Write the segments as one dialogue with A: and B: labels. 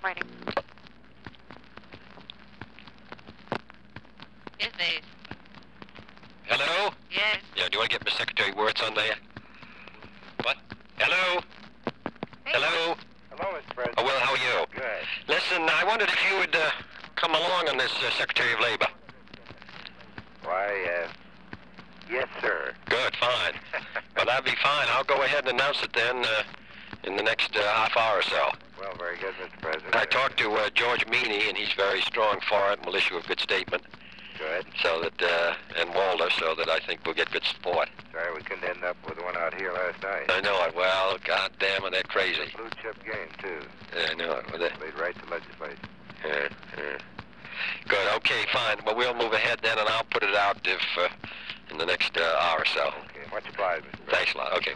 A: Writing. Yes, Dave.
B: Hello?
A: Yes.
B: Yeah, do you want to get Miss Secretary Wirtz on there? What? Hello? Hello?
C: Hello, Mr. President.
B: Oh, well, how are you?
C: Good.
B: Listen, I wondered if you would come along on this Secretary of Labor.
C: Why, yes, sir.
B: Good, fine. Well, that'd be fine. I'll go ahead and announce it then in the next half hour or so.
C: Well, very good, Mr. President.
B: I talked to George Meany, and he's very strong for it, and will issue a good statement.
C: Good.
B: So that, and Walter, so that I think we'll get good support.
C: Sorry we couldn't end up with one out here last night.
B: I know it. Well, God damn it, they're crazy.
C: Blue chip game, too.
B: Yeah, I know it. Well,
C: They'd write the legislation.
B: Good. Okay, fine. Well, we'll move ahead then, and I'll put it out if in the next hour or so.
C: Okay. Much obliged, Mr. President.
B: Thanks a lot. Okay.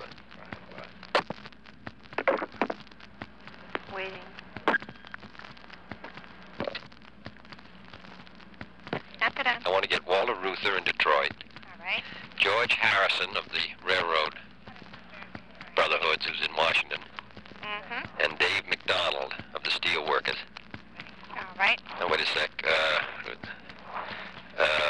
A: Waiting. After that.
B: I want to get Walter Reuther in Detroit,
A: All right.
B: George Harrison of the Railroad Brotherhoods, who's in Washington,
A: Mm-hmm.
B: and Dave McDonald of the Steel Workers.
A: All right.
B: Now, wait a sec.